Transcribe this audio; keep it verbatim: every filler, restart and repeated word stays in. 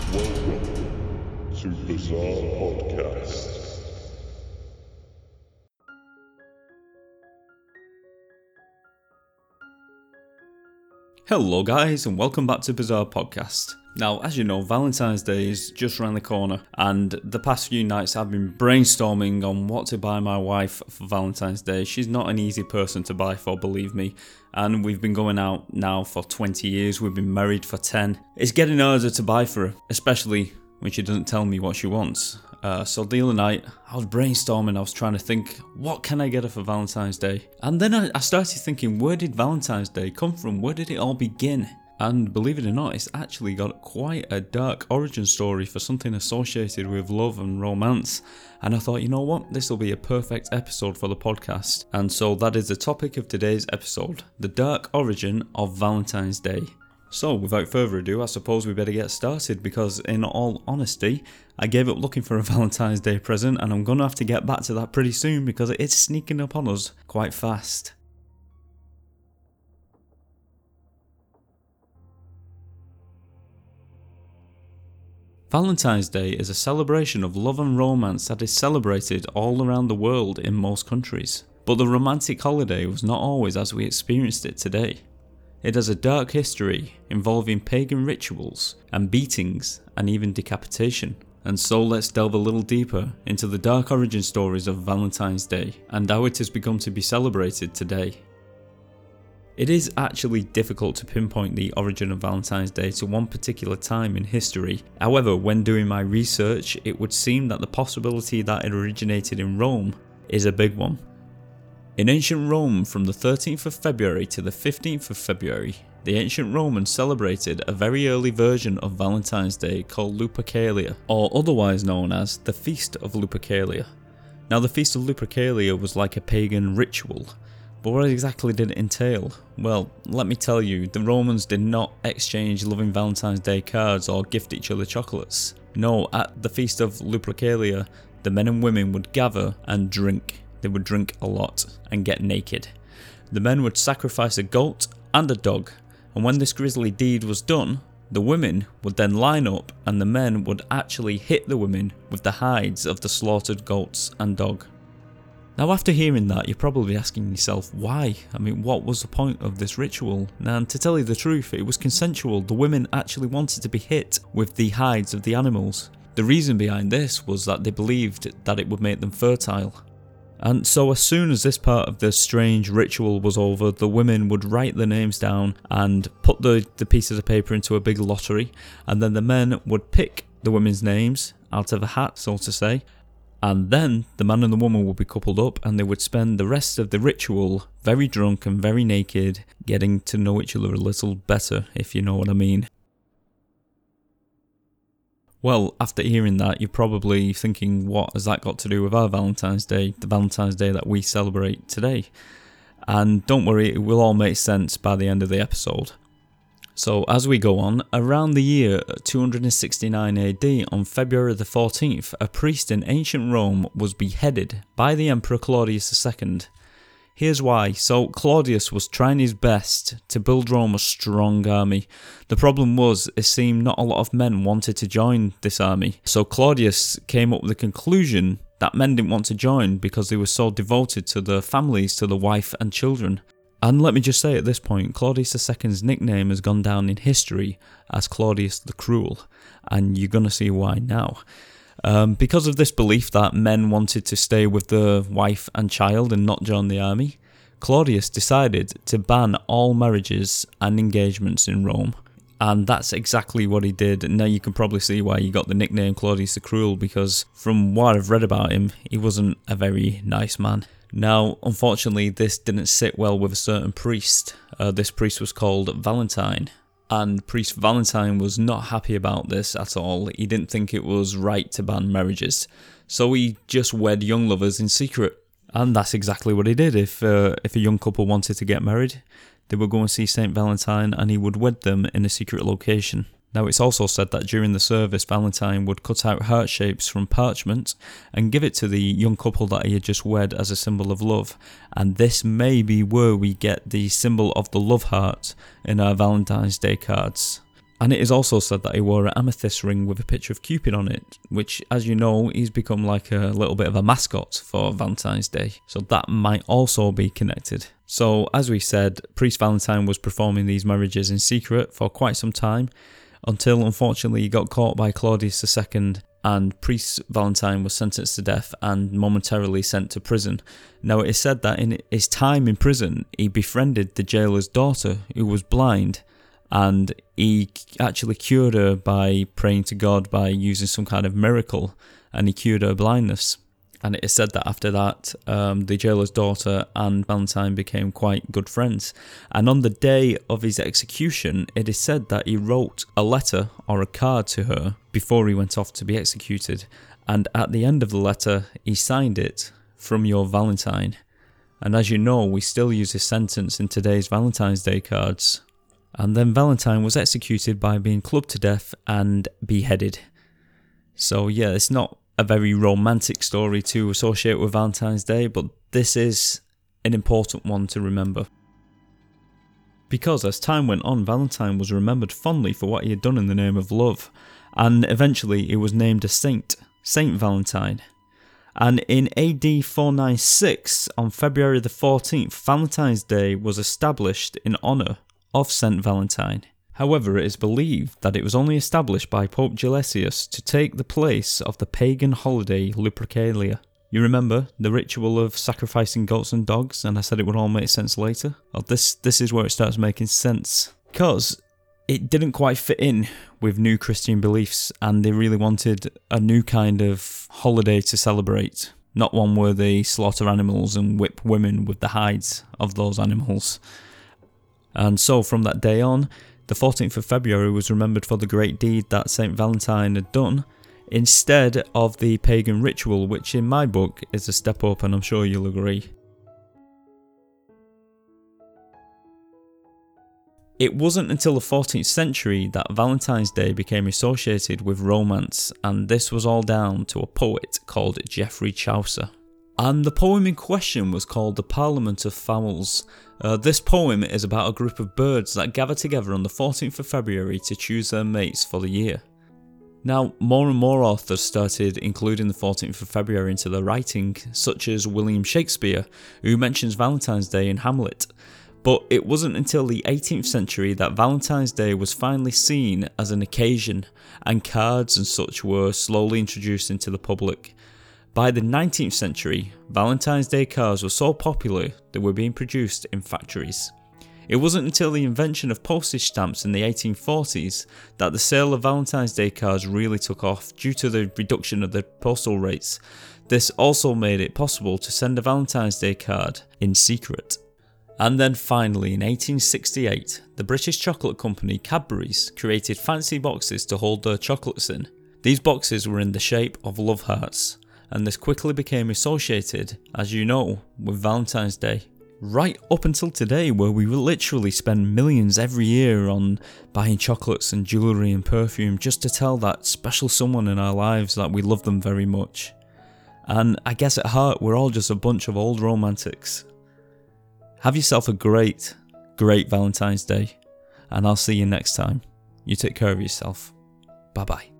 Welcome to Bizarre Podcast. Hello guys and welcome back to Bizarre Podcast. Now, as you know, Valentine's Day is just around the corner, and the past few nights I've been brainstorming on what to buy my wife for Valentine's Day. She's not an easy person to buy for, believe me, and we've been going out now for twenty years, we've been married for ten. It's getting harder to buy for her, especially when she doesn't tell me what she wants. Uh, so the other night, I was brainstorming, I was trying to think, what can I get her for Valentine's Day? And then I, I started thinking, where did Valentine's Day come from? Where did it all begin? And believe it or not, it's actually got quite a dark origin story for something associated with love and romance. And I thought, you know what, this will be a perfect episode for the podcast. And so that is the topic of today's episode, the dark origin of Valentine's Day. So without further ado, I suppose we better get started, because in all honesty, I gave up looking for a Valentine's Day present, and I'm going to have to get back to that pretty soon because it's sneaking up on us quite fast. Valentine's Day is a celebration of love and romance that is celebrated all around the world in most countries. But the romantic holiday was not always as we experienced it today. It has a dark history involving pagan rituals and beatings and even decapitation. And so let's delve a little deeper into the dark origin stories of Valentine's Day and how it has begun to be celebrated today. It is actually difficult to pinpoint the origin of Valentine's Day to one particular time in history. However, when doing my research, it would seem that the possibility that it originated in Rome is a big one. In ancient Rome, from the thirteenth of February to the fifteenth of February, the ancient Romans celebrated a very early version of Valentine's Day called Lupercalia, or otherwise known as the Feast of Lupercalia. Now, the Feast of Lupercalia was like a pagan ritual, but what exactly did it entail? Well, let me tell you, the Romans did not exchange loving Valentine's Day cards or gift each other chocolates. No, at the Feast of Lupercalia, the men and women would gather and drink. They would drink a lot and get naked. The men would sacrifice a goat and a dog, and when this grisly deed was done, the women would then line up and the men would actually hit the women with the hides of the slaughtered goats and dog. Now, after hearing that, you're probably asking yourself, why? I mean, what was the point of this ritual? And to tell you the truth, it was consensual. The women actually wanted to be hit with the hides of the animals. The reason behind this was that they believed that it would make them fertile. And so as soon as this part of the strange ritual was over, the women would write their names down and put the, the pieces of paper into a big lottery, and then the men would pick the women's names out of a hat, so to say, and then the man and the woman would be coupled up and they would spend the rest of the ritual very drunk and very naked, getting to know each other a little better, if you know what I mean. Well, after hearing that, you're probably thinking, what has that got to do with our Valentine's Day, the Valentine's Day that we celebrate today? And don't worry, it will all make sense by the end of the episode. So as we go on, around the year two hundred sixty-nine A D, on February the fourteenth, a priest in ancient Rome was beheaded by the Emperor Claudius the Second. Here's why. So Claudius was trying his best to build Rome a strong army. The problem was, it seemed not a lot of men wanted to join this army. So Claudius came up with the conclusion that men didn't want to join because they were so devoted to their families, to the wife and children. And let me just say at this point, Claudius the Second's nickname has gone down in history as Claudius the Cruel, and you're going to see why now. Um, because of this belief that men wanted to stay with their wife and child and not join the army, Claudius decided to ban all marriages and engagements in Rome. And that's exactly what he did. And now you can probably see why he got the nickname Claudius the Cruel, because from what I've read about him, he wasn't a very nice man. Now, unfortunately, this didn't sit well with a certain priest. Uh, this priest was called Valentine. And Priest Valentine was not happy about this at all. He didn't think it was right to ban marriages. So he just wed young lovers in secret. And that's exactly what he did. If uh, if a young couple wanted to get married, they would go and see Saint Valentine and he would wed them in a secret location. Now, it's also said that during the service, Valentine would cut out heart shapes from parchment and give it to the young couple that he had just wed as a symbol of love. And this may be where we get the symbol of the love heart in our Valentine's Day cards. And it is also said that he wore an amethyst ring with a picture of Cupid on it, which, as you know, he's become like a little bit of a mascot for Valentine's Day. So that might also be connected. So, as we said, Priest Valentine was performing these marriages in secret for quite some time, until unfortunately he got caught by Claudius the Second, and Priest Valentine was sentenced to death and momentarily sent to prison. Now, it is said that in his time in prison, he befriended the jailer's daughter, who was blind, and he actually cured her by praying to God by using some kind of miracle, and he cured her blindness. And it is said that after that, um, the jailer's daughter and Valentine became quite good friends. And on the day of his execution, it is said that he wrote a letter or a card to her before he went off to be executed. And at the end of the letter, he signed it, "From your Valentine." And as you know, we still use this sentence in today's Valentine's Day cards. And then Valentine was executed by being clubbed to death and beheaded. So yeah, it's not a very romantic story to associate with Valentine's Day, but this is an important one to remember. Because as time went on, Valentine was remembered fondly for what he had done in the name of love, and eventually he was named a saint, Saint Valentine. And in A D four ninety-six, on February the fourteenth, Valentine's Day was established in honour of Saint Valentine. However, it is believed that it was only established by Pope Gelasius to take the place of the pagan holiday Lupercalia. You remember the ritual of sacrificing goats and dogs, and I said it would all make sense later? Well, this, this is where it starts making sense. Because it didn't quite fit in with new Christian beliefs, and they really wanted a new kind of holiday to celebrate. Not one where they slaughter animals and whip women with the hides of those animals. And so from that day on, the fourteenth of February was remembered for the great deed that Saint Valentine had done, instead of the pagan ritual, which in my book is a step up, and I'm sure you'll agree. It wasn't until the fourteenth century that Valentine's Day became associated with romance, and this was all down to a poet called Geoffrey Chaucer. And the poem in question was called The Parliament of Fowls. Uh, this poem is about a group of birds that gather together on the fourteenth of February to choose their mates for the year. Now, more and more authors started including the fourteenth of February into their writing, such as William Shakespeare, who mentions Valentine's Day in Hamlet. But it wasn't until the eighteenth century that Valentine's Day was finally seen as an occasion, and cards and such were slowly introduced into the public. By the nineteenth century, Valentine's Day cards were so popular they were being produced in factories. It wasn't until the invention of postage stamps in the eighteen forties that the sale of Valentine's Day cards really took off due to the reduction of the postal rates. This also made it possible to send a Valentine's Day card in secret. And then finally, in eighteen sixty-eight, the British chocolate company Cadbury's created fancy boxes to hold their chocolates in. These boxes were in the shape of love hearts, and this quickly became associated, as you know, with Valentine's Day. Right up until today, where we will literally spend millions every year on buying chocolates and jewellery and perfume just to tell that special someone in our lives that we love them very much. And I guess at heart, we're all just a bunch of old romantics. Have yourself a great, great Valentine's Day, and I'll see you next time. You take care of yourself. Bye bye.